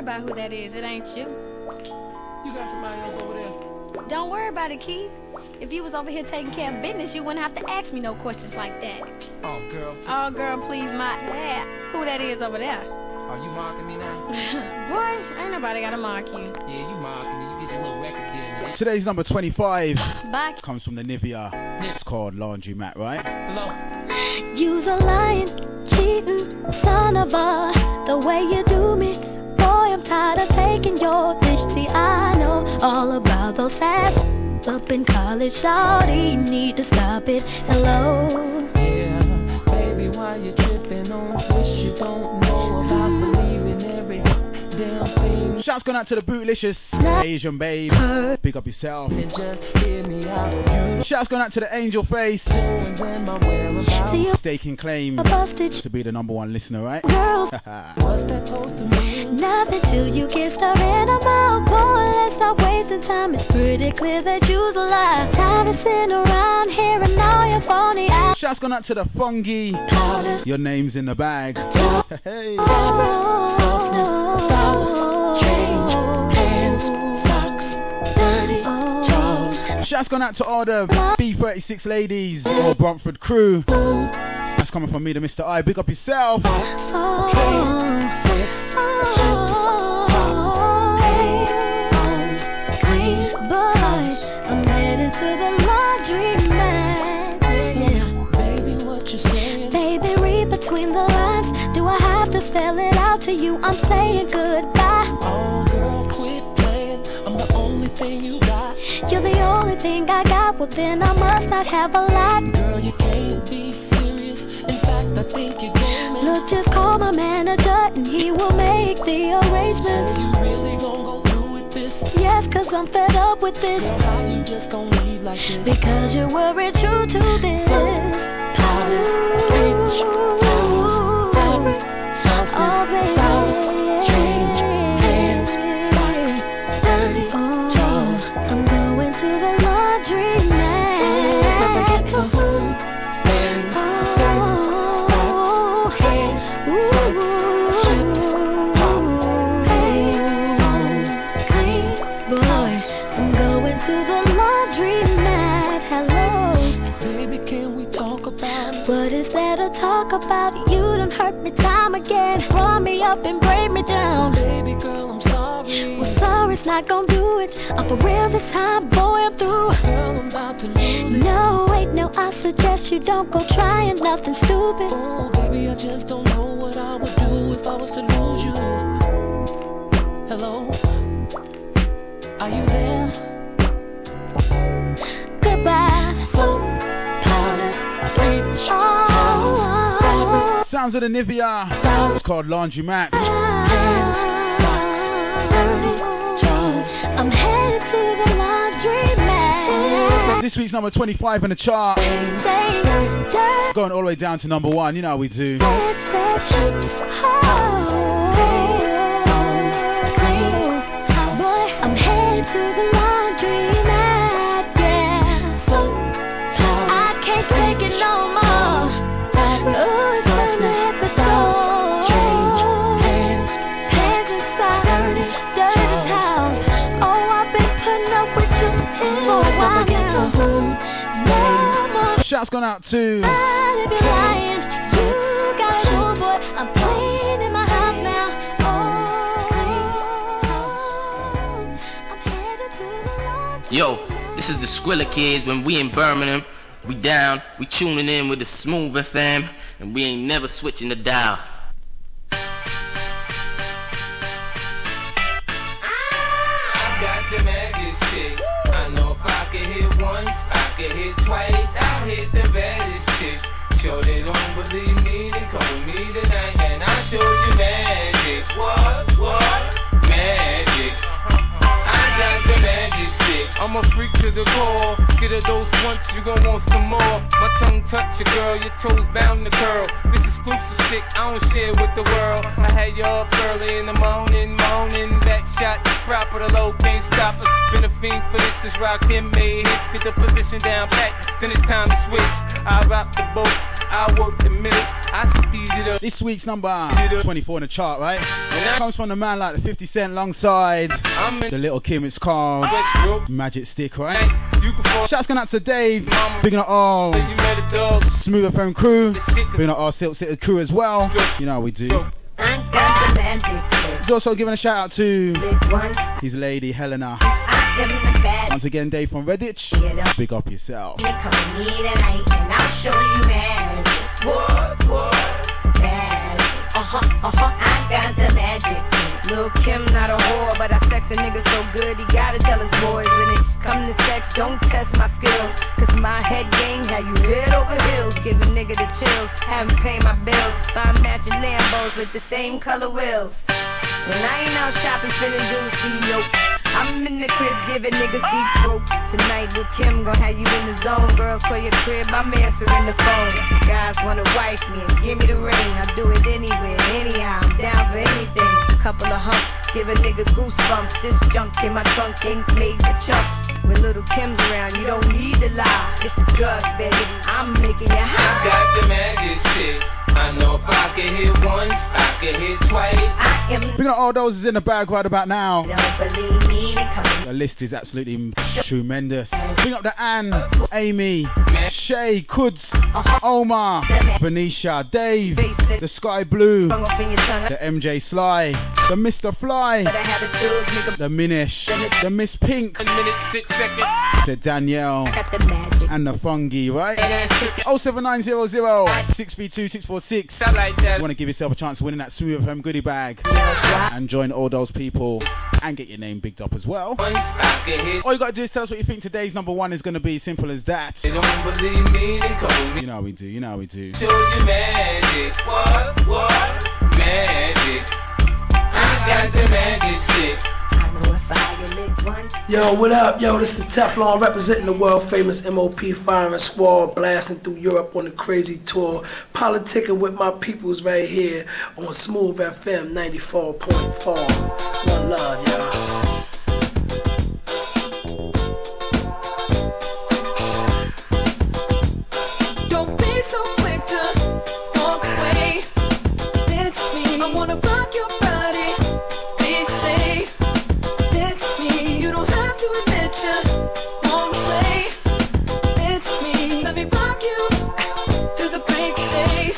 about who that is. It ain't you. You got somebody else over there? Don't worry about it, Keith. If you was over here taking care of business, you wouldn't have to ask me no questions like that. Oh, girl. Oh, girl, please, my... Yeah. Who that is over there? Are you marking me now? Boy, ain't nobody gotta mark you. Yeah, you marking me. You get your little record deal. Man. Today's number 25 Bye. comes from the Nivea. It's called Laundry Mat, right? Hello? You's a lying, cheating son of a... The way you do me, boy, I'm tired of taking your bitch. See, I know all about those fast up in college, shawty, need to stop it. Hello? Yeah, baby, why you tripping on wish you don't know about believing every damn thing. Shouts going out to the Bootylicious Asian babe. Big up yourself. Just hear me out. Shouts going out to the Angel Face. See you Staking claim to be the #1 listener, right? girls. What's that supposed to mean? Nothing till you get stuck in a mouth. Boy, let's stop wasting time. It's pretty clear that you's a lie. Tired of sitting around here and all your phony ass. Shouts going out to the Fungi. Powder. Your name's in the bag. Hey. Softness, dollars, change, hands, socks, dirty drawers. Shouts going out to all the B36 ladies or Bromford crew. That's coming from me to Mr. I. Big up yourself. I'm headed to the laundry mat. Yeah. Baby, what you saying? Baby, read between the lines. Do I have to spell it out to you? I'm saying goodbye. Oh, girl, quit playing. I'm the only thing you got. You're the only thing I got. Well, then I must not have a lot. Girl, you can't be serious. In fact, I think you're gaming. Look, just call my manager and he will make the arrangements. So you really gon' go through with this? Yes, cause I'm fed up with this. Girl, how you just gon' leave like this? Because you were true to this. Powder, bleach, towels, fabric, softness, dollars, change, hands, socks, dirty drawers. I'm going to the laundry mat. Let's not forget the food stains, dirt, spots, hair, socks, chips, pop, Phones, clean, boy. I'm going to the laundry mat. Hello. Baby, can we talk about it? What is there to talk about? You done hurt me time again. Brought me up and break me down. Baby girl, I'm sorry. Well, sorry's not gonna do it. I'm for real this time, boy, I'm through. Girl, I'm about to lose it. No, wait, no, I suggest you don't go trying nothing stupid. Oh, baby, I just don't know what I would do if I was to lose you. Hello? Are you there? Goodbye. Soap, powder, bleach, towels, fabric, Sounds of the Nivea. It's called Laundry Mat. hands, socks, dirty drawers. I'm headed to the laundry mat. This week's number 25 in the chart. Stains, dirt, Going all the way down to #1. You know how we do. chips, boy, I'm headed to the laundry mat. Yeah, I can't take it no more. Ooh, it's time to hit the door. Change, hands, Pants and socks, dirty as house. Oh, I've been putting up with you for a let's not while forget the now. food stains. No more Shouts gone out to God if you're lying. You got a new boy. I'm clean in my house now. I'm headed to the laundry. Yo, this is the Skrilla Kids. When we in Birmingham, we down, we tuning in with the Smooth FM, and we ain't never switching the dial. I got the magic stick. I know if I can hit once, I can hit twice. I'll hit the baddest chicks. Sure they don't believe me, then come with me tonight and I'll show you magic. What? Magic. I got the magic stick. I'm a freak to the core. Get a dose once, you gon' want some more. My tongue touch your girl, your toes bound to curl. This exclusive stick, I don't share with the world. I had you up early in the morning, back shots proper, the low can't stop us. Been a fiend for this, is rock him made hits. Get the position down back, then it's time to switch. I rock the boat, I work the middle, I speed it up. This week's number 24 in the chart, right? Comes from the man like the 50 Cent alongside the Little Kim. It's called Magic Stick, right? Shouts going out to Dave, bigging up all Smooth FM crew, bigging up all Silk City crew as well. You know how we do. He's also giving a shout out to his lady Helena. Once again, Dave from Redditch, big up yourself. I got the magic. Lil' Kim not a whore, but I sex a nigga so good he gotta tell his boys. When it come to sex, don't test my skills, cause my head game had you head over heels. Give a nigga the chills, haven't paid my bills. Find matching Lambos with the same color wheels. When I ain't out shopping, spending dudes, see nope. I'm in the crib giving niggas deep throat. Tonight, Lil' Kim gon' have you in the zone. Girls call your crib, I'm answering the phone. Guys wanna wife me and give me the ring. I do it anywhere, anyhow, I'm down for anything. Couple of humps, give a nigga goosebumps. This junk in my trunk ain't made for chumps. When Little Kim's around, you don't need to lie. It's the drugs, baby, I'm making you high. I got the magic stick. I know if I can hit once, I can hit twice. Big up all those is in the bag right about now. Don't believe me, The list is absolutely tremendous. Big up to Anne, Amy, Shay, Kuds, Omar, Venetia, Dave, the Sky Blue, the MJ Sly, the Mr. Fly, the Minish, the Miss Pink, 1 minute, 6 seconds. the Danielle, and the Fungi, right? 07900 632 646. I like that. You want to give yourself a chance of winning that Smooth FM goodie bag and join all those people and get your name bigged up as well. Once I can hit. All you got to do is tell us what you think today's number one is going to be. Simple as that. They don't believe me, they call me. You know how we do, you know how we do. Show you magic. What? Magic. I got the magic stick. Yo, what up? Yo, this is Teflon representing the world famous MOP Firing Squad, blasting through Europe on a crazy tour, politicking with my peoples right here on Smooth FM 94.4. One love, y'all. Don't be so quick to walk away. That's me. I wanna rock your body. Please stay. That's me. You don't have to admit you won't play. That's me. Just let me rock you to the break of day.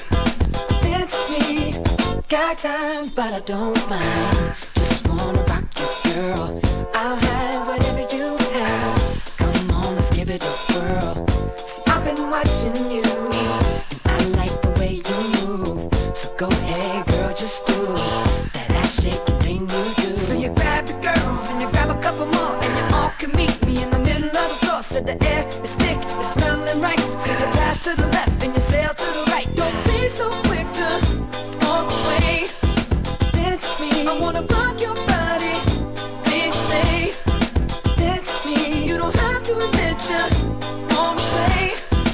That's me. Got time, but I don't mind. Just wanna rock you, girl. I'll have whatever you have. Come on, let's give it a whirl. See, I've been watching you, and I like the way you move. So go ahead, girl, just do that ass shaking thing you do. So you grab the girls and you grab a couple more, and you all can meet me in the middle of the floor. So the air is thick, it's smelling right. So you pass to the left and you sail to the right. Don't be so quick to walk away. That's me. I wanna rock your body. Please stay. That's me. You don't have to admit you won't play.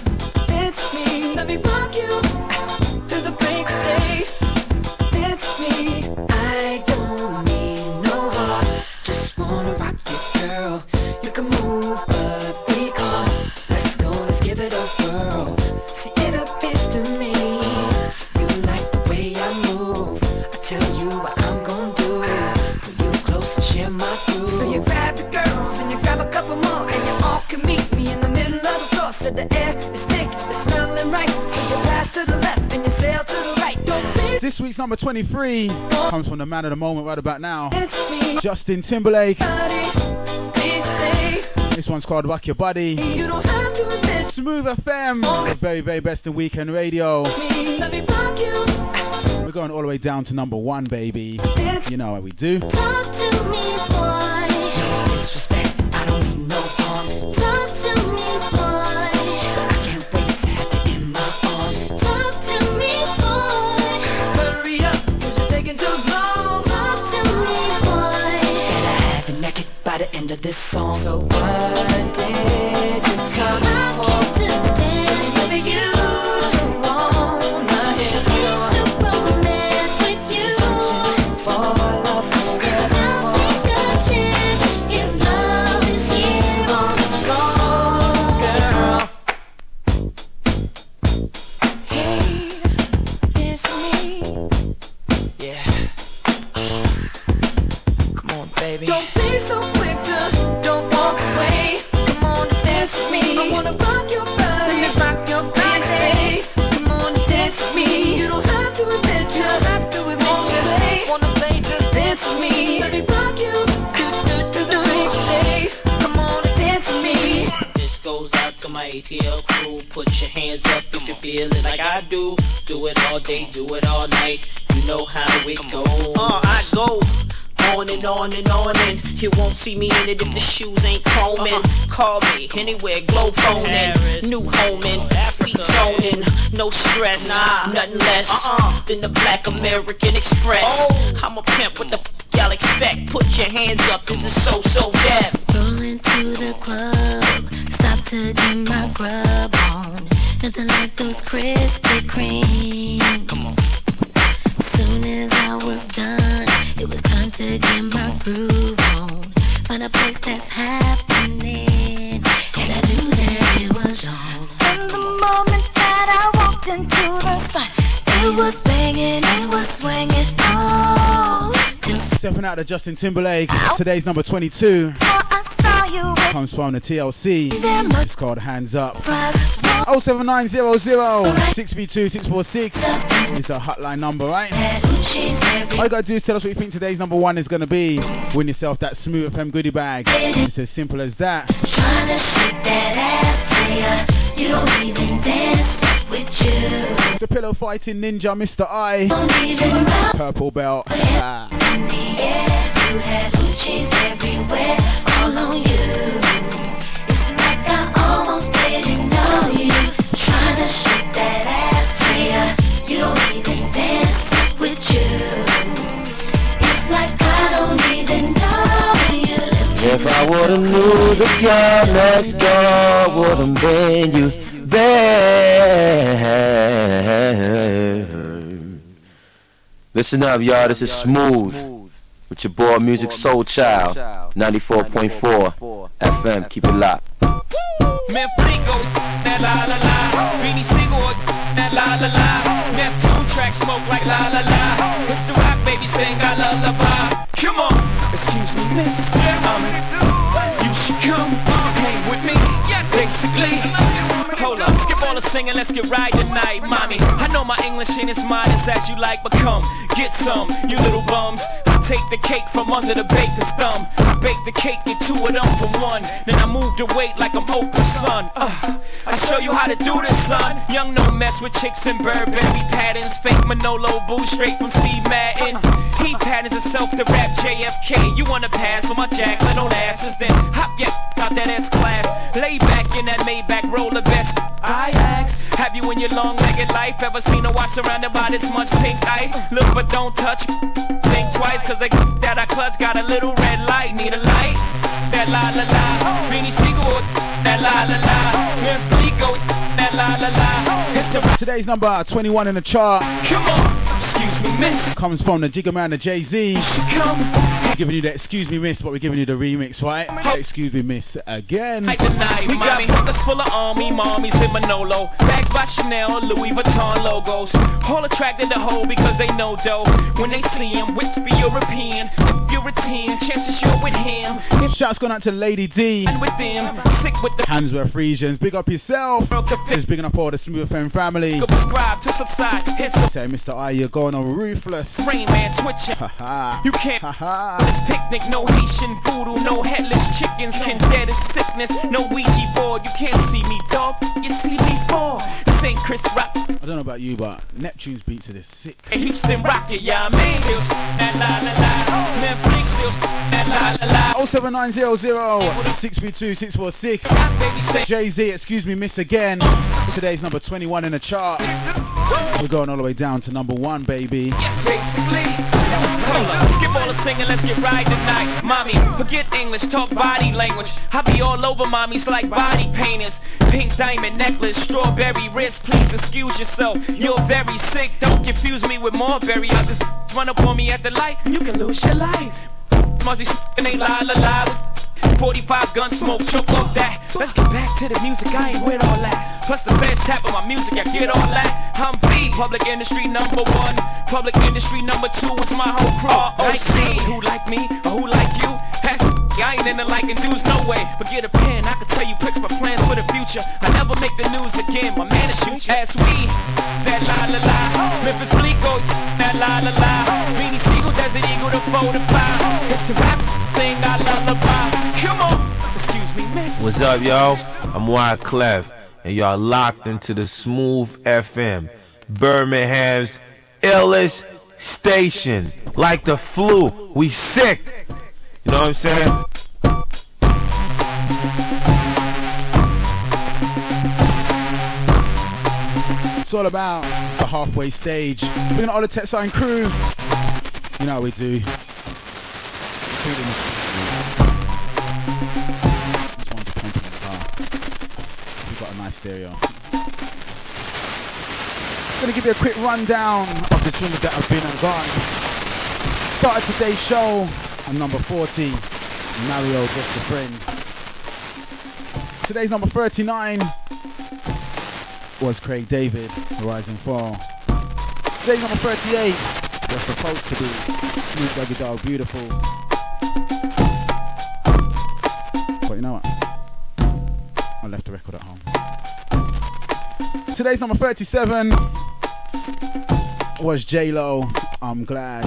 That's me. Just let me rock you to the break of day. That's me. I don't need no heart. Just wanna rock you, girl. You can move, but be calm. Let's go, let's give it a whirl. See, it appears to me you like the way I move. I tell you what I'm gonna do. Pull you close and share my groove. So you grab the girls and you grab a couple more, and you all can meet me in the middle of the floor. So the air is thick, it's smelling right. So you pass to the left and you sail to the right. Don't be This week's number 23 comes from the man of the moment right about now, it's me, Justin Timberlake. body. Please stay. This one's called Rock Your Body. You don't have to admit Smooth FM, the very, very best in weekend radio. me. Let me rock you. We're going all the way down to number one, baby. You know how we do. Talk to me, boy. No disrespect, I don't mean no harm. Talk to me, boy. I can't wait to have you in my arms. Talk to me, boy. Hurry up, 'cause you're taking too long. Talk to me, boy. Better have you naked by the end of this song. So what did you come I for? came to dance with Baby, you. you wanna hit me on. Came to romance with you. Searching for love, girl. Now take a chance if love is here on the floor. Girl. Hey, baby. Don't be so quick to don't walk away. Come on, dance with me. I wanna rock your body, rock your body. Come on, dance with me. You don't have to admit you have to admit you wanna play, just dance with me. Let me rock you. Come on, dance with me. This goes out to my ATL crew. Put your hands up if you feel it like I do. Do it all day, do it all night. You know how it goes. I go on and on and on, and you won't see me in it if the shoes ain't combing. Call me anywhere, glow phoning, new home in feet zoning. No stress, nothing less than the Black American Express. I'm a pimp, what the y'all expect? Put your hands up, this is so deaf. Rolling to the club, stop to get my grub on. Nothing like those Krispy Kreme. Come on. Soon as I was done, it was time to get my groove on. Find a place that's happening, and I knew that it was on. From the moment that I walked into the spot, it was banging, it was swinging. Oh, stepping out to Justin Timberlake. Today's number 22 comes from the TLC. It's called Hands Up. 07900 632 646 is the hotline number, right? All you gotta do is tell us what you think today's number one is gonna be. Win yourself that Smooth FM goodie bag. It's as simple as that. Trying to shake that ass, player. You don't even dance with you. It's the pillow fighting ninja, Mr. I. Purple belt. In the air, you had Gucci's everywhere, all on you. It's like I almost didn't know you. Trying to shake that ass, player. You don't even dance with you. It's like I don't even know you. If I would've knew the girl next door wouldn't bring you there. Listen up, y'all. This is Smooth with your boy Music Soul Child, 94.4 FM. Keep it locked. Memphis, that la la la. Beanie Siegel, that la la la. Neptune track smoke like la la la. It's the rap baby sing a lullaby. Come on, excuse me, miss. You should come hang with me. Basically, hold up, skip all the singing, let's get right tonight, mommy. I know my English ain't as modest as you like, but come, get some, you little bums. I take the cake from under the baker's thumb. I bake the cake, get two of them from one. Then I move the weight like I'm Oprah's son. I show you how to do this, son. Young no mess with chicks and Burberry patterns. Fake Manolo boo straight from Steve Madden. He patterns himself to rap JFK. You wanna pass for my Jacqueline on asses, then hop yeah out that S-Class. Lay back in that Maybach, roll the best. I ask, have you in your long-legged life ever seen a watch surrounded by this much pink ice? Look but don't touch, think twice, cause they that I clutch got a little red light. Need a light? That la la la. Beanie Siegel, that la la la. Memphis, that la la la. It's the today's number 21 in the chart. Come on, excuse me, miss. Comes from the Jigga Man, the Jay-Z. We're giving you the excuse me, miss, but we're giving you the remix, right? Excuse me, miss, again. We got pockets full of army, mommies and Manolo. Bags by Chanel, Louis Vuitton logos. All attracted to hoe because they know dough. When they see him, whips be European. If you're a teen, chances you're with him. Shouts going out to Lady D. With them, sick with the Handsworth regions. Big up yourself. Just bigging up all the Smooth FM family. Subscribe to subside. Tell Mr. I, you're going on ruthless. Rain Man twitching. You can't. This picnic, no Haitian voodoo, no headless chickens can dead as sickness. No Ouija board, you can't see me, dog. You see me fall. This ain't Chris Rock. I don't know about you, but Neptune's beats are sick. Houston Rocket, yeah, I mean. Still that la la la. Memphis still that la la la. 07900 632 646. Jay-Z, excuse me, miss again. Today's number 21 in the chart. We're going all the way down to number 1, baby. Yes, basically. Hold up, skip all the singing, let's get right tonight. Mommy, forget English, talk body language. I be all over mommies like body painters. Pink diamond necklace, strawberry wrist. Please excuse yourself, you're very sick. Don't confuse me with Marbury. Others run up on me at the light, you can lose your life. Must be ain't la la la. 45 gun smoke, choke off that. Let's get back to the music, I ain't with all that. Plus the fans tapping my music, I get all that. I'm V, public industry number 1. Public industry number 2 is my whole crew. Like me, who like me or who like you? I ain't into liking dudes, no way. But get a pen, I can tell you pics my plans for the future. I never make the news again, my man is shoot you. As we, that la la la. Memphis Bleeko, that la la la. Beanie Siegel, Desert Eagle, the 4 to 5. It's the rap thing I lullaby. Come on, excuse me, miss. What's up, y'all? I'm Wyclef, and y'all locked into the Smooth FM, Birmingham's illest station. Like the flu, we sick. You know what I'm saying? It's all about the halfway stage. We're gonna all the Textile crew. You know how we do. We've got a nice stereo. Gonna give you a quick rundown of the tunes that have been and gone. Started today's show on number 40, Mario, Just a Friend. Today's number 39 was Craig David, Rise and Fall. Today's number 38 was supposed to be Snoop Doggy Dogg, Beautiful. But you know what? I left the record at home. Today's number 37 was J-Lo, I'm Glad.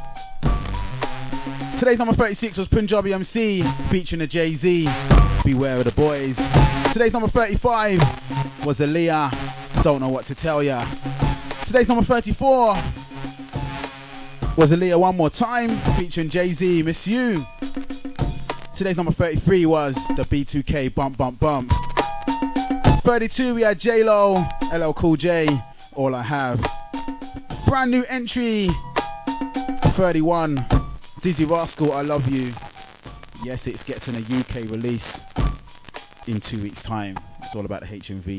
Today's number 36 was Punjabi MC featuring a Jay-Z, Beware of the Boys. Today's number 35 was Aaliyah, Don't Know What to Tell Ya. Today's number 34 was Aaliyah One More Time featuring Jay-Z, Miss You. Today's number 33 was the B2K Bump Bump Bump. 32 we had J-Lo, LL Cool J, All I Have. Brand new entry, 31. Dizzy Rascal, I Love You. Yes, it's getting a UK release in 2 weeks' time. It's all about the HMV.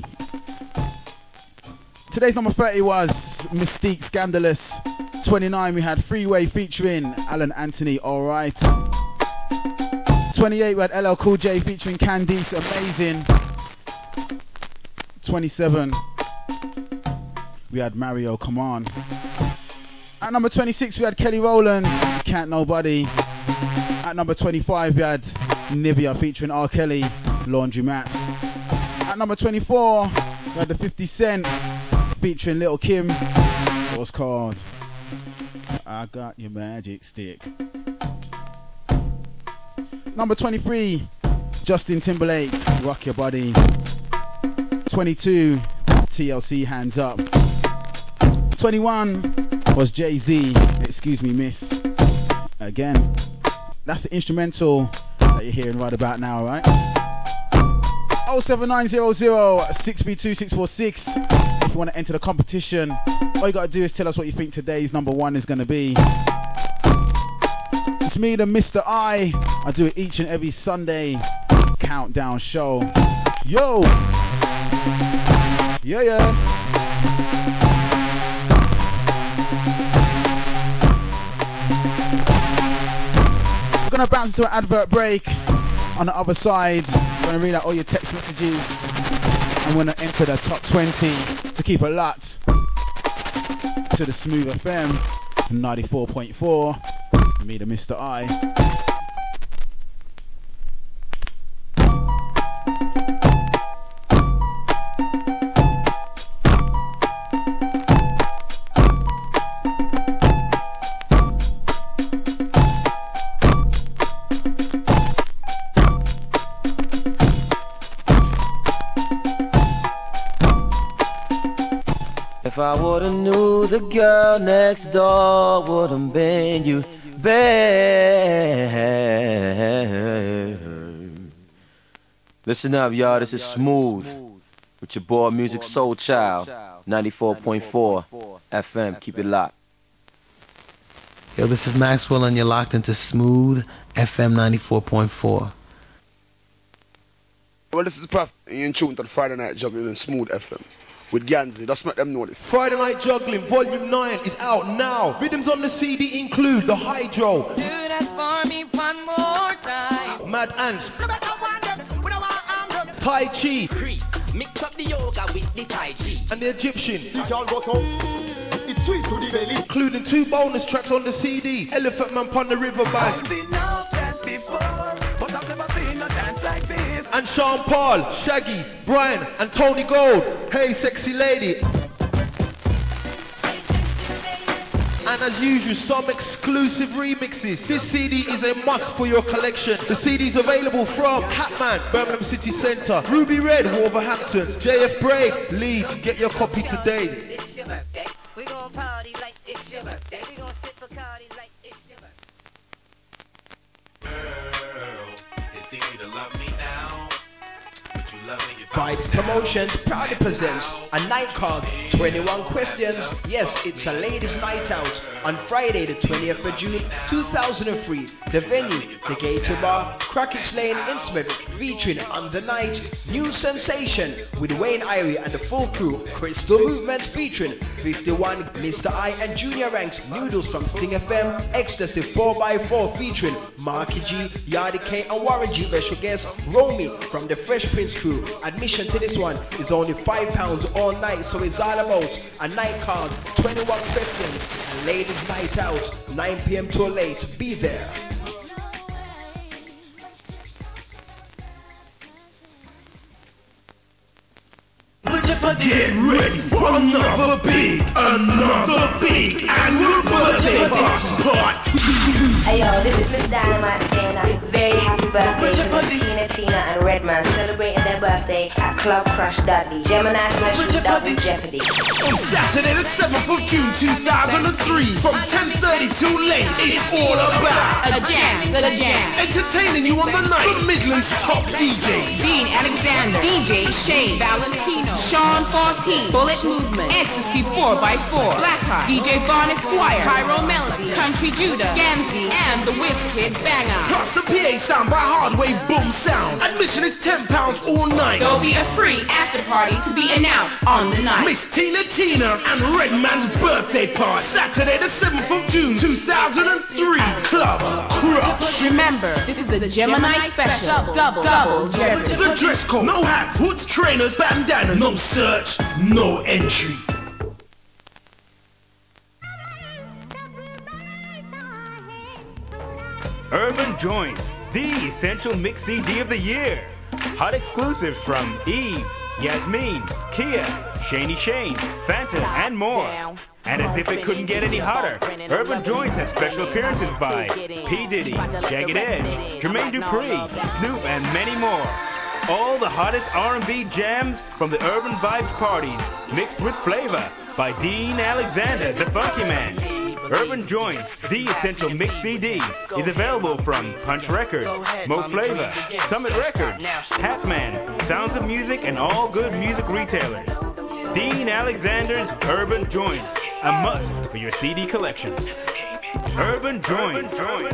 Today's number 30 was Mystique, Scandalous. 29 we had Freeway featuring Alan Anthony, Alright. 28 we had LL Cool J featuring Candice, Amazing. 27 we had Mario, Come On. At number 26 we had Kelly Rowland, Can't Nobody. At number 25 we had Nivea featuring R. Kelly, Laundromat. At number 24 we had the 50 Cent featuring Little Kim. It was called I Got Your Magic Stick. Number 23 Justin Timberlake, Rock Your Body. 22 TLC, Hands Up. 21 was Jay-Z, Excuse Me Miss. Again, that's the instrumental that you're hearing right about now, right? 07900-632-646. If you want to enter the competition, all you gotta do is tell us what you think today's number 1 is gonna be. It's me, the Mr. I do it each and every Sunday countdown show. Yo! Yeah. We're gonna bounce to an advert break. On the other side, we're gonna read out all your text messages. I'm gonna enter the top 20 to keep a lot to the Smooth FM 94.4. Me, the Mr. I. If I would've knew the girl next door wouldn't been you, babe. Listen up, y'all. This is Smooth with your boy Music Soul Child, 94.4 FM. Keep it locked. Yo, this is Maxwell, and you're locked into Smooth FM 94.4. Well, this is Puff, and you're in tune to the Friday Night Juggling and Smooth FM. With Ganzi, just make them know this. Friday Night Juggling Volume 9 is out now. Rhythms on the CD include the Hydro, Do that for me one more time. mad ants. Tai Chi. Mix up the yoga with the Tai Chi. And the Egyptian. It's sweet to the belly. Including 2 bonus tracks on the CD. Elephant Man pon the riverbank. And Sean Paul, Shaggy, Brian and Tony Gold. Hey sexy lady. And as usual, some exclusive remixes. This CD is a must for your collection. The CD is available from Hatman, Birmingham City Centre, Ruby Red, Wolverhampton, JF Braid, Leeds. Get your copy today. It's your birthday. We gon' party like it's your birthday. We gon' sip Bacardi like it's your birthday. Girl, it's easy to love me now. Vibes Promotions proudly presents a night called 21 Questions. Yes, it's a ladies' night out on Friday the 20th of June 2003. The venue, the Gator Bar, Crockett's Lane in Smithwick, featuring on the night New Sensation with Wayne Irie and the full crew. Crystal Movements featuring 51, Mr. I and Junior Ranks, Noodles from Sting FM, Ecstasy 4x4 featuring Marky G, Yardi K and Warren G. Special guest Romy from the Fresh Prince crew. Admission to this one is only £5 all night, so it's all about a night called 21 Questions and ladies' night out, 9 p.m. till late. Be there. Get ready for another big annual birthday party. Hey yo, this is Miss Dynamite saying a very happy birthday to Miss Tina and Redman celebrating their birthday at Club Crush Dudley. Gemini Special Double Jeopardy. On Saturday the 7th of June 2003 from 10:30 till late, it's all about a jam. Entertaining you on the night from Midland's top DJs. Dean Alexander, DJ Shane, Valentino, Sean 14, Bullet Movement, Ecstasy 4x4, Blackheart, DJ Vaughn Esquire, Tyrone Melody, Country Judah, Gamzy, and the Wizkid Banger. Plus the PA sound by Hardway Boom Sound. Admission is £10 all night. There'll be a free after party to be announced on the night. Miss Tina and Redman's birthday party. Saturday the 7th of June 2003. Club Crush. Remember, this is a Gemini special. Double jeopardy. The dress code: no hats, hoods, trainers, bandanas. No search, no entry. Urban Joints, the essential mix CD of the year. Hot exclusives from Eve, Yasmin, Kia, Shane, Fanta, and more. And as if it couldn't get any hotter, Urban Joints has special appearances by P. Diddy, Jagged Edge, Jermaine Dupri, Snoop, and many more. All the hottest R&B jams from the Urban Vibes parties, mixed with flavor by Dean Alexander, the Funky Man. Urban Joints, the essential mix CD, is available from Punch Records, Mo Flavor, Summit Records, Hatman, Sounds of Music, and all good music retailers. Dean Alexander's Urban Joints, a must for your CD collection. Urban Joints.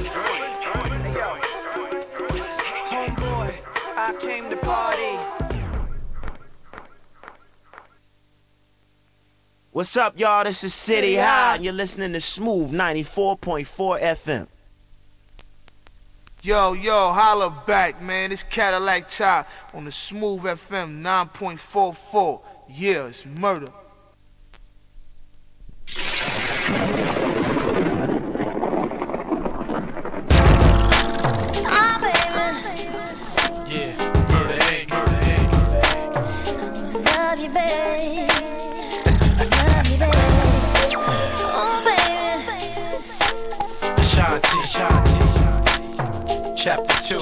Homeboy, I came to party. What's up, y'all? This is City High, and you're listening to Smooth 94.4 FM. Yo, holla back, man. It's Cadillac Top on the Smooth FM 9.44. Yeah, it's murder. Love you, babe. Chapter 2.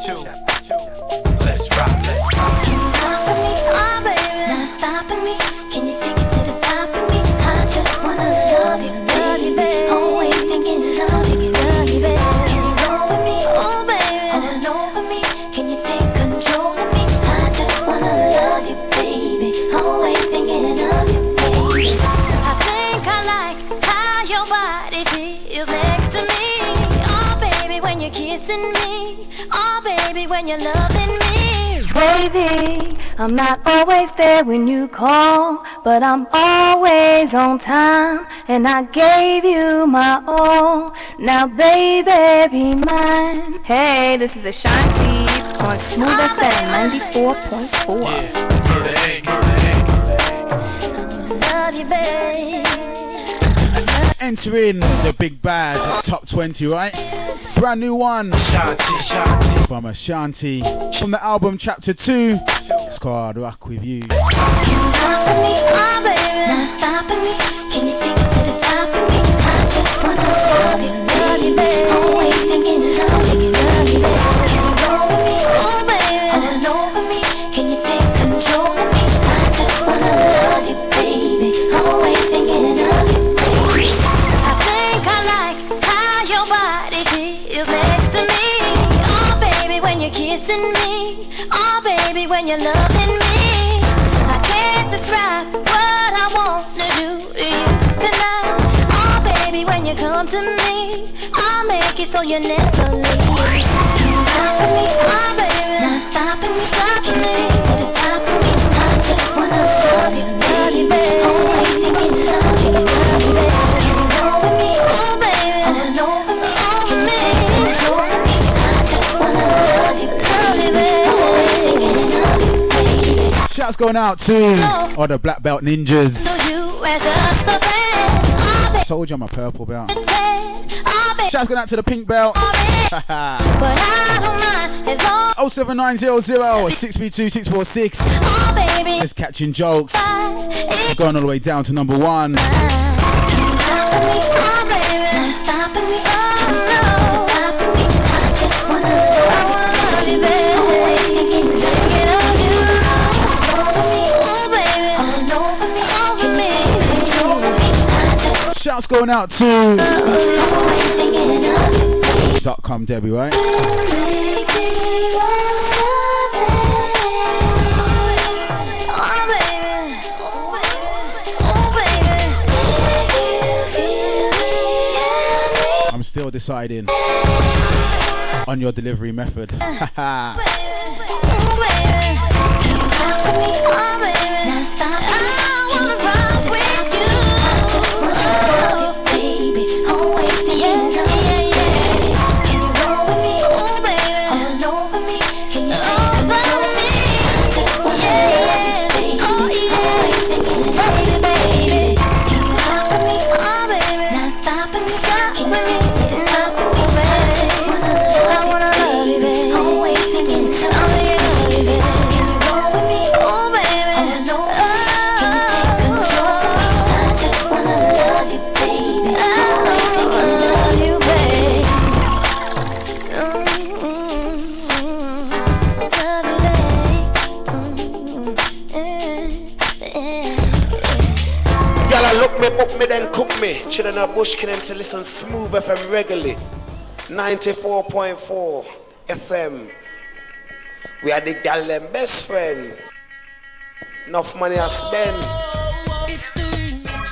Let's rock. Can you pop for me, oh baby? Not stopping me. Can you take it to the top of me? I just wanna love you, baby. Always thinking of you, baby. Can you roll with me, oh baby? All over me. Can you take control of me? I just wanna love you, baby. Always thinking of you, baby. I think I like how your body feels next to me. Oh baby, when you're kissing me. Oh baby, when you're loving me. Baby, I'm not always there when you call, but I'm always on time, and I gave you my all. Now baby, be mine. Hey, this is Ashanti on Smooth FM 94.4. Love you, babe. Entering the big bad top 20, right? Brand new one from Ashanti from the album Chapter 2. It's called Rock With You. Can you take it to the top of me? I just wanna love you, baby. Always thinking love you, baby. Can you roll with me? Oh, baby. All over me. Can you take control of me? I just wanna love you, baby. Always thinking of you, baby. I think I like how your body feels next to me. Oh, baby, when you're kissing me. Oh, baby, when you're loving me. I can't describe what I wanna do to you tonight. Oh, baby, when you come to me, I'll make it so you never leave. Can you stop me, oh, baby? Not stopping me, stopping me to the top of me. I just wanna love you, baby. Always thinking love you, baby. Can you roll with me, oh, baby? All over me, over me. Control me, I just wanna love you, baby. Always thinking love you, baby. Shouts going out to all the black belt ninjas. So you as just a friend, oh, baby. Told you I'm a purple belt. Shouts going out to the pink belt. But I don't mind as long 07900 632 646. oh, baby. Just catching jokes. We're going all the way down to number 1. Shouts going out to .com Debbie, right? I'm still deciding on your delivery method. Book me then cook me. Children of bush can to listen Smooth FM regularly. 94.4 FM. We are the gal them best friend. Enough money I spend. It's the remix.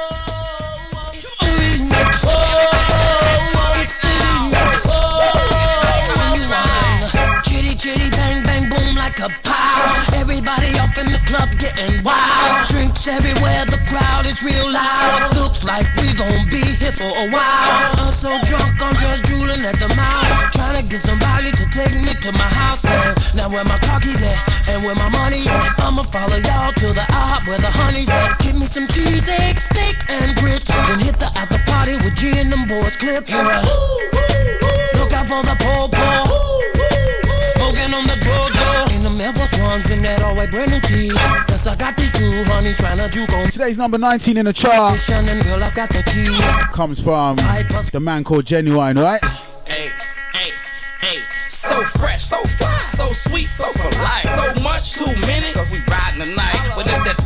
Chitty bang bang boom like a pow. Everybody off in the club getting wild. Drinks everywhere, the crowd is real loud. Looks like we gon' be here for a while. I'm so drunk, I'm just drooling at the mouth. Trying to get somebody to take me to my house. Now where my car keys at, and where my money at. I'ma follow y'all to the IHOP where the honey's at. Give me some cheese, eggs, steak, and grits. Then hit the after party with G and them boys clip. Yeah. Look out for the po-po. Smoking on the Jojo. In the Air Force Ones in that all white brand new tee. Plus I got these two honeys trying to juke on. Today's number 19 in the chart. Girl, I've got the key. Comes from the man called Genuine, right? Hey, so fresh, so fly, so sweet, so polite. So much, too many, cause we riding the night. But it's that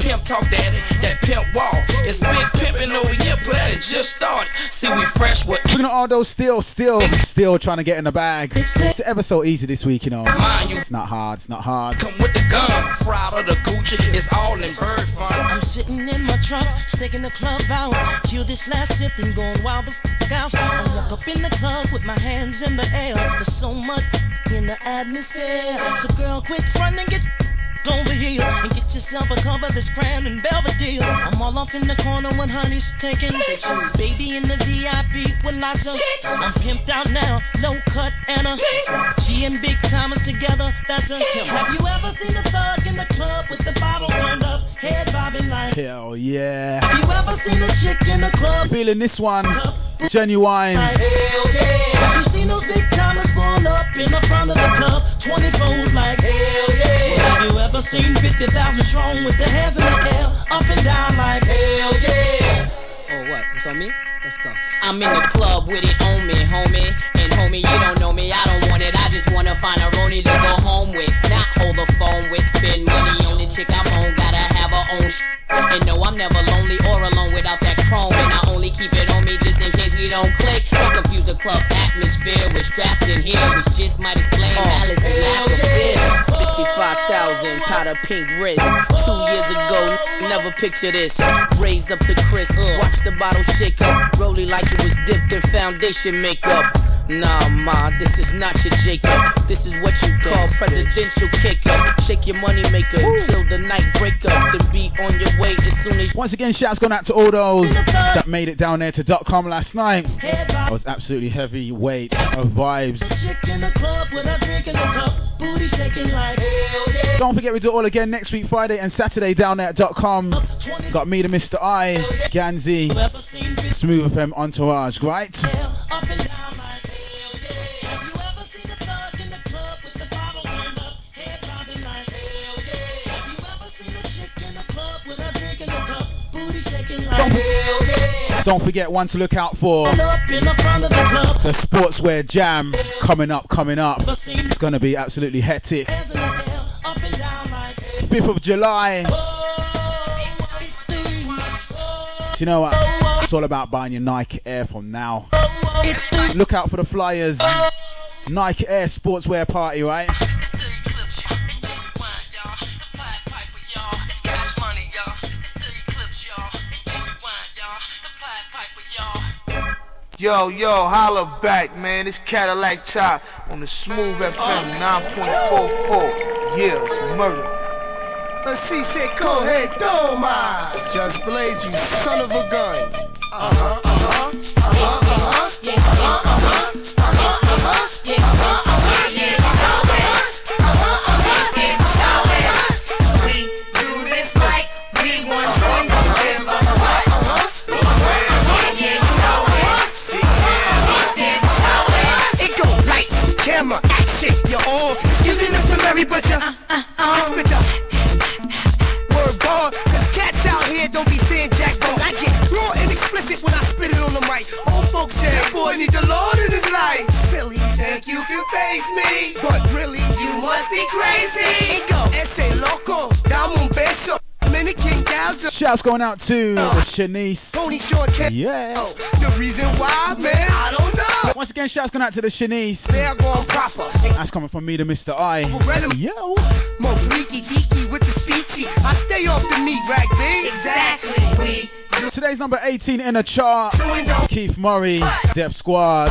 pimp talk, daddy. That pimp walk. It's big pimpin' over here, play it just started. See, we fresh with. We're gonna all those still trying to get in the bag. It's ever so easy this week, you know. It's not hard. Come with the gun, proud of the Gucci. It's all in bird fun. I'm sitting in my trunk, sticking the club out. Cue this last sip and going wild the fuck out. I walk up in the club with my hands in the air. There's so much in the atmosphere. So girl, quit fronting, get over here and get yourself a cover that's Grand and Belvedere. I'm all off in the corner when honey's taking pictures. Baby in the VIP with lots of. I'm pimped out now, low cut and a G and Big Timers together. That's a kill. Have you ever seen a thug in the club with the bottle turned up, head bobbing like? Hell yeah. Have you ever seen a chick in the club? Feeling this one, genuine. Hell yeah. Have you seen those big timers pull up in the front of the club? 24's like hell yeah. Have you ever seen 50,000 strong with their hands in the air, up and down like hell yeah? Oh, what? It's on me? Let's go. I'm in the club with it on me, homie. And homie, you don't know me, I don't want it. I just wanna find a Roni to go home with. Not hold the phone with. Spend money on the chick I'm on. Gotta have her own shit. And no, I'm never lonely or alone without that chrome. And I only keep it on me just in case we don't click. Don't confuse the club atmosphere. We're strapped in here, which just might explain Alice is lack of fear. 55,000 powder pink wrist. 2 years ago, never picture this. Raise up the crisp, watch the bottle shake up. Roll it like it was dipped in foundation makeup. Nah, ma, this is not your Jacob. This is what you call presidential kick-up. Shake your money maker until the night break up. Then be on your way as soon as. Once again, shouts going out to all those that made it down there to .com last night. That was absolutely heavy weight of vibes. Don't forget we do it all again next week, Friday and Saturday down there at .com. Got me, the Mr. I, Ganzi, Smooth FM Entourage, right? Don't forget one to look out for, the Sportswear Jam coming up. It's gonna be absolutely hectic. 5th of July. So you know what? It's all about buying your Nike Air from now. Look out for the flyers. Nike Air Sportswear Party, right? Yo, holla back, man. It's Cadillac Top on the Smooth FM 9.44. Yeah, it's murder. Así se coge toma. Just blaze, you son of a gun. Action, you're on. Excuse me, Mr. Mary, but you spit the word bar. Cause cats out here don't be saying jack bone. I get raw and explicit when I spit it on the mic. Old folks say, boy, need the Lord in his life. Silly, think you can face me, but really, you must be crazy. Ego, ese loco, dame un beso. Shouts going out to the Shanice. Yeah. The reason why, man, I don't know. Once again, shouts going out to the Shanice. They're going proper. That's coming from me, to Mr. I. Yo. More freaky deaky with the speechy. I stay off the meat rack, babe. Exactly. Today's number 18 in the chart. Keith Murray, Def Squad.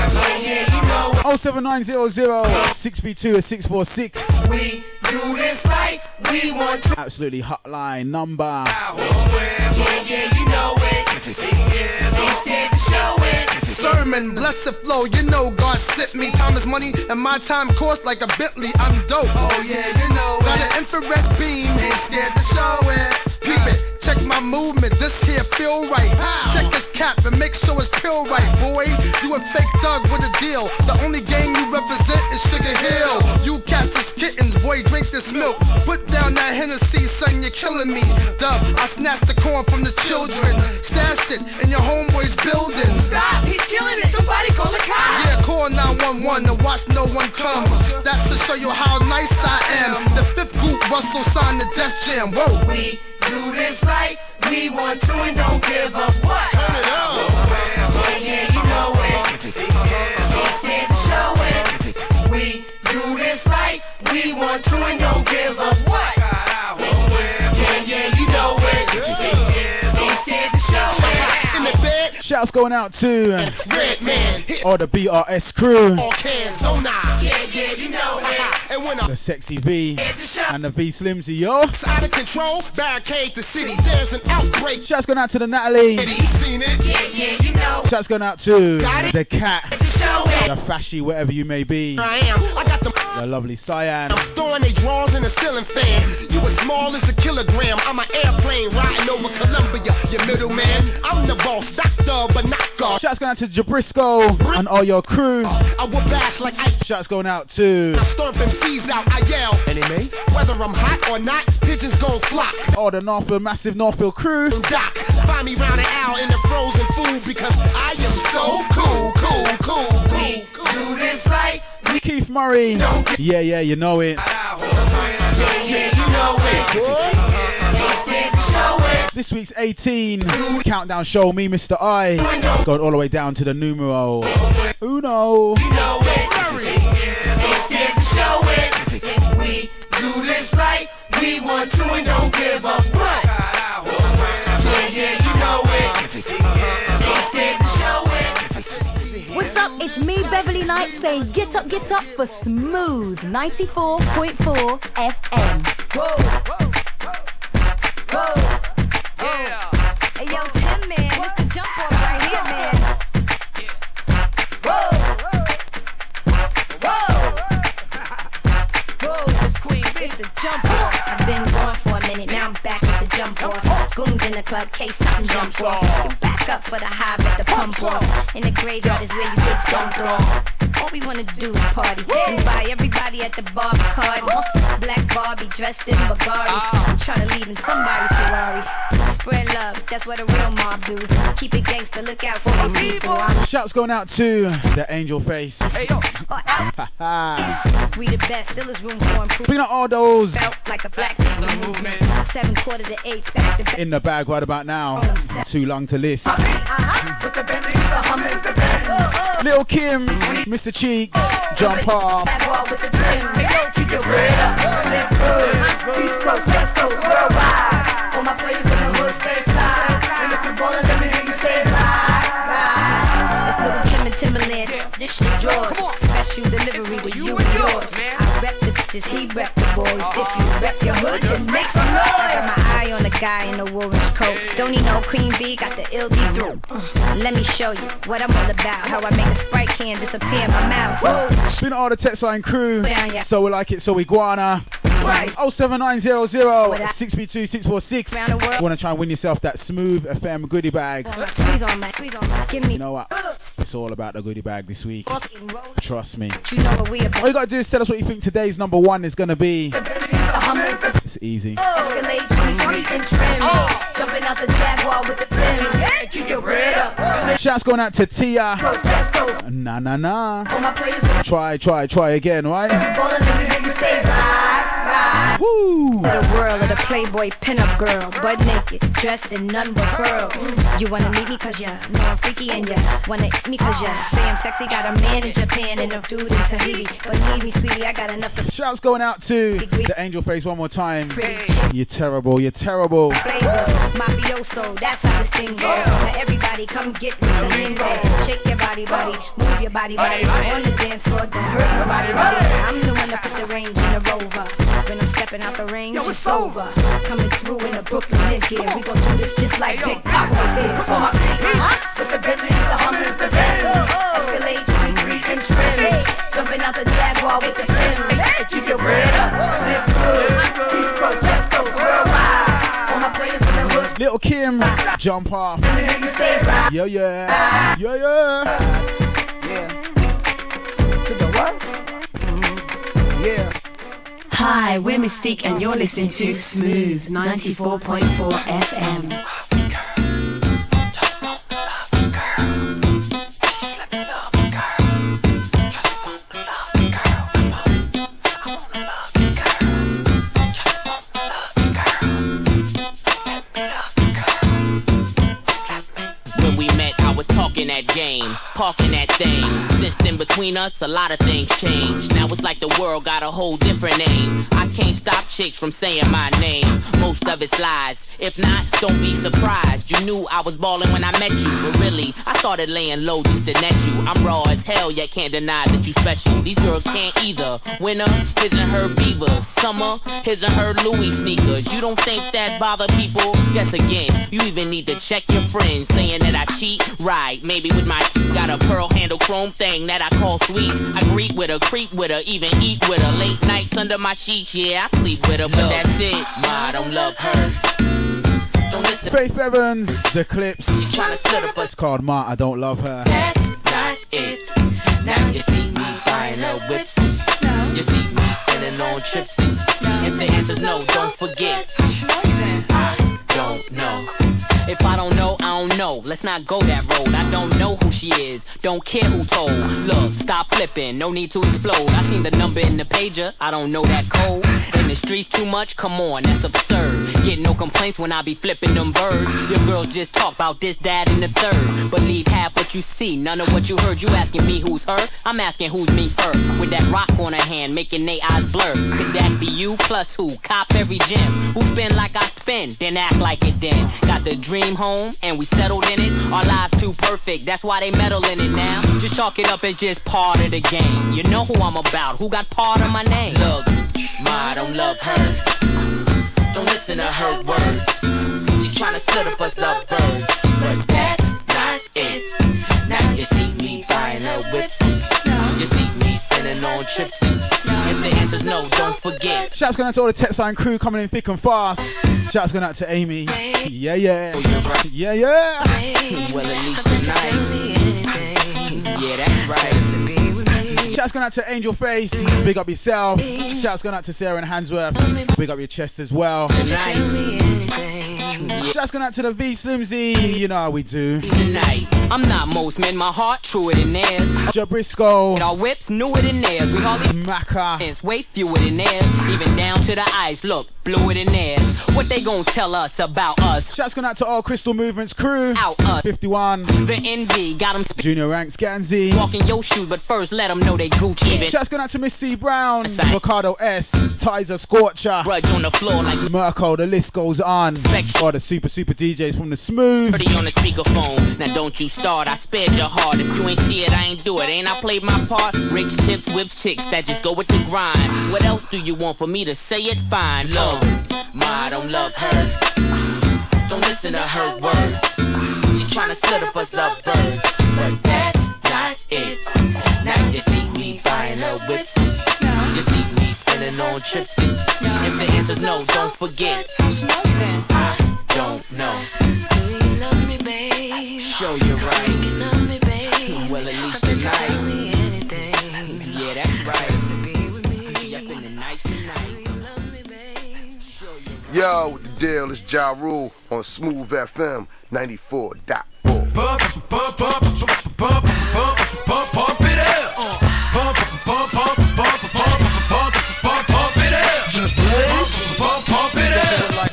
07900 632 646. We do this like we want to. Absolutely hotline number. Yeah, you know it. If it's in here, don't scared to show it. Sermon, blessed flow, you know God sent me. Time is money and my time costs like a Bentley. I'm dope. Oh yeah, you know it. Got an infrared beam, ain't scared to show it. Peep it, check my movement, this here feel right. Check this cap and make sure it's pure right, boy. You a fake thug with a deal. The only gang you represent is Sugar Hill. You cats is kittens, boy, drink this milk. Put down that Hennessy, son, you're killing me. Dub, I snatched the corn from the children. Stashed it in your homeboy's building. Stop, he's killing it, somebody call the cops. Yeah, call 911 and watch no one come. That's to show you how nice I am. The 5th group Russell signed the Def Jam, whoa. We do do this like we want to and don't give up what? Turn it up. Yeah, you know it. Ain't scared to show it. We do this like we want to and don't give up what? Yeah, you know it. Ain't scared to show it. In the bed. Shouts going out to Redman. all the BRS crew. All cans, so nah. Yeah, you know it. And when The Sexy V and the V Slimzy, yo. It's out of control, barricade the city. There's an outbreak. Shouts going out to the Natalie. Seen it? Yeah, you know. Shouts going out to the Cat, the Fashy, wherever you may be. I am. I got them. The lovely Cyan. I'm storing they drawers in a ceiling fan. You as small as a kilogram. I'm an airplane riding over Columbia. Your middleman. I'm the boss, doctor, but not God. Shouts going out to Jabrisco and all your crew. I will bash like ice. Shouts going out to I stomp MCs out. I yell. Enemy. Whether I'm hot or not, pigeons gon' flock. all the Northfield, massive Northfield crew. Doc, find me round an owl in the frozen food because I am so cool. We do this like Keith Murray. Yeah, you know it. yeah, you know it. Ain't scared to show it. This week's 18 countdown show, me, Mr. I, going all the way down to the numero uno. You know it. Ain't scared to show it. We do this like we want to and don't give up what? Yeah, you know it. Ain't scared to show it. What's up? It's me, Beverly Knight, saying get up for Smooth 94.4 FM. Whoa. Yeah. Hey, yo, Tim, man, it's the jump off right here, man. It's the jump off. I've been gone for a minute, now I'm back with the jump off. Goons in the club, case something jump off. You back up for the high, but the pump off. In the graveyard is where you get dumped off. All we wanna do is party and buy everybody at the bar card. Black Barbie dressed in Bulgari. I'm trying to leave in somebody's Ferrari. Spread love, that's what a real mob do. Keep it gangster, look out for the people. Shouts going out to the Angel Face. We the best, still is room for improvement. Bring out all those Felt like a black movement. 7 quarter to 8, back to back. in the bag right about now. Too long to list. With the Bentleys, the Hummers, the Benz. Lil Kim, Mr. Cheeks, Jump Off. Backwall with the Timbs. Keep your bread up, live good. East Coast, West Coast, worldwide. All my players in the hood stay fly. And if you're ballin', let me hear you say bye. It's Lil Kim and Timberland. This shit yours. Special delivery with you and yours. I rep the bitches, he rep the boys. If you rep your hood, then make some noise. Got my eye on the guy in the orange coat. Don't need no Queen Bee, got the LD throat. Let me show you what I'm all about. How I make a Sprite can disappear in my mouth. Spin all the text line crew. So we like it, so we guana. 07900 632 646. Want to try and win yourself that Smooth FM goodie bag? Squeeze on, man. Give me. You know what? It's all about the goodie bag this week. Trust me. You know what we about. All you gotta do is tell us what you think today's number one is gonna be. It's easy. Escalade 23 inch rims. Jumping out the Jaguar with the Timbs. Keep your bread up. Shouts going out to Tia. Nah. Try again, right? Ballin', let me hear you say bye. Woo! The world of the Playboy pinup girl, butt naked, dressed in none but pearls. You wanna meet me cause ya know I'm freaky and ya wanna eat me cause ya say I'm sexy. Got a man in Japan and a dude in Tahiti. Believe me, sweetie, I got enough to. Shouts going out to the Angel Face one more time. You're terrible. Flavors, mafioso, that's how this thing goes. Now everybody come get with the lingo. Shake your body, move your body. On the dance floor, don't hurt nobody. I'm the one that put the range in the Rover. When I'm stepping out the range, it's over. Coming through in the Brooklyn mid gear. We gon' do this just like Big Papa was here. This is for my people. With the Bentleys, the Hummers, the Benz. Escalade 23 inch rims. Jumping out the Jaguar with the Timbs. Keep your bread up, live good. East Coast, West Coast, worldwide. All my players in the hood. Lil Kim, Jump Off. Let me hear you say bye. Yeah. To the what? Yeah. Hi, we're Mystique and you're listening to Smooth 94.4 FM. thing. Since then between us, a lot of things changed. Now it's like the world got a whole different name. I can't stop chicks from saying my name. Most of it's lies. If not, don't be surprised. You knew I was ballin' when I met you, but really, I started laying low just to net you. I'm raw as hell, yet can't deny that you special. These girls can't either. Winter, his and her Beavers. Summer, his and her Louis sneakers. You don't think that bother people? Guess again, you even need to check your friends saying that I cheat. Right, maybe with my got a pearl handle chrome thing that I call sweets. I greet with her, creep with her, even eat with her. Late nights under my sheets, yeah, I sleep with her, but that's it. Ma, I don't love her. Don't listen. Faith Evans, The Clips. She tryna split up us. It's called Ma, I Don't Love Her. That's not it. Now you see me buying her whips. You see me sending on trips. If the answer's no, don't forget. I don't know. If I don't know, I don't know. Let's not go that road. I don't know who she is. Don't care who told. Look, stop flipping. No need to explode. I seen the number in the pager. I don't know that code. In the streets too much? Come on, that's absurd. Get no complaints when I be flipping them birds. Your girls just talk about this, that, and the third. Believe half what you see, none of what you heard. You asking me who's her? I'm asking who's me her. With that rock on her hand, making they eyes blur. Could that be you? Plus who? Cop every gem. Who spin like I spin? Then act like it then. Got the dream home and we settled in it. Our lives too perfect, that's why they meddle in it now. Just chalk it up as just part of the game. You know who I'm about, who got part of my name. Look, Ma, I don't love her. Don't listen to her words. She tryna split up us lovebirds, but that's not it. Now you see me buying her whips. You see me sending on trips. If the answer's no, don't forget. Shouts going out to all the Text Line crew coming in thick and fast. Shouts going out to Amy. Yeah, yeah. Yeah, yeah. Well, at least tonight. Yeah, that's right. Shouts going out to Angel Face. Big up yourself. Shouts going out to Sarah and Hansworth. Big up your chest as well. Shouts going out to the V Slimzy. You know how we do. Tonight, I'm not most men. My heart truer than theirs. Jabrisco. Our whips newer than theirs. We hardly Macca. Way fewer than theirs. Even down to the eyes. Look, bluer than theirs. What they gon' tell us about us? Shouts going out to all Crystal Movements crew. Out 51. The envy got them Junior Ranks Ganzi. Walking your shoes, but first let them know they Gucci. Shouts going out to Miss C Brown. Ricardo S. Tizer Scorcher. Grudge on the floor like Mirko. The list goes on. All the super DJs from the Smooth. 30 on the speakerphone. Now don't you start. I spared your heart. If you ain't see it, I ain't do it. Ain't I played my part? Rich chips, whips, chicks that just go with the grind. What else do you want for me to say it? Fine. Look, Ma, I don't love her. Don't listen to her words. She tryna split up us lovebirds, but that's not it. Now you see me buying her whips. You see me sending on trips. If the answer's no, don't forget. I don't know. Do you love me, babe? Show you right. Do you love me, babe? Well, at least tonight. Tell me anything. Yeah, that's right. Yep, in the night tonight. Yo, the deal is Ja Rule on Smooth FM 94.4. Pump it up. Pump it up. Just pump it up.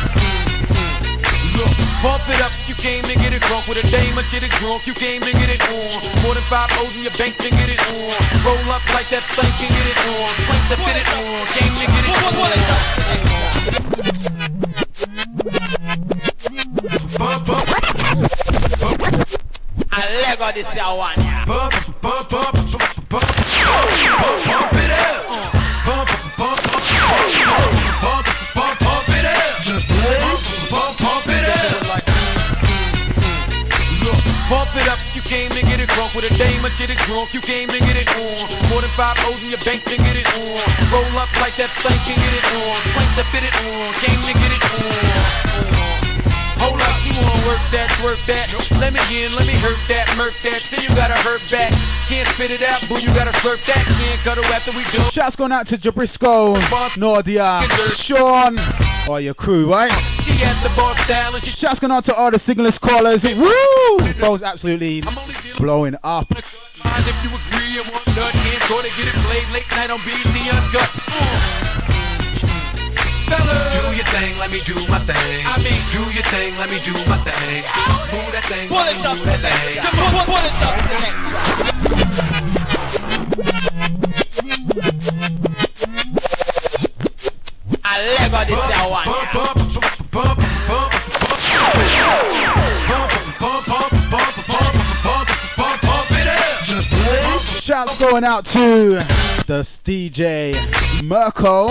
Look, pump it up. You came and get it drunk with a dame and shit it drunk. You came and get it on. More than 5 O's in your bank to get it on. Roll up like that thing can get it on. Plank to fit it on. Came to get it on. I Lego this year one. Pump it up. Pump it up. Just pump it up. Look, pump it up. You came to get it drunk with a dame and shit it drunk. You came to get it on. More than 5 O's in your bank to get it on. Roll up like that thing can get it on. Plank to fit it on. Came to get it on. Hold up, you wanna work that, twerk that. Let me in, let me hurt that, murk that. Say you gotta hurt back. Can't spit it out, boo, you gotta slurp that. Can't cuddle after we do. Shouts going out to Jabrisco, Nordia, Sean, all your crew, right? She has the boss style and she. Shouts going out to all the signalist callers. Woo! Bro's absolutely blowing up. If you agree, I'm one nut. Can't go to get it played late night on BT Uncut. fellas. Do your thing, let me do my thing. I mean, do your thing, let me do my thing. Move that thing, pull it up to the neck. Pull it up to the neck. I Lego this that one. Shouts going out to the DJ Merkel.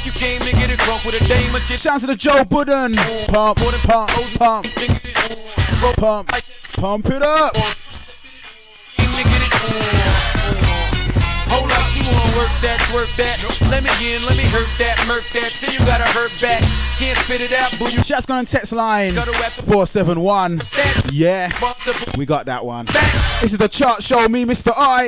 Shouts to the Joe Budden. Pump, pump, pump. Pump, pump it up. Hold up, you wanna work that, twerk that. Let me in, let me hurt that, murk that. Till you gotta hurt back. Can't spit it out, boo. Shouts going on text line 471. Yeah, we got that one. This is the chart show, me, Mr. I.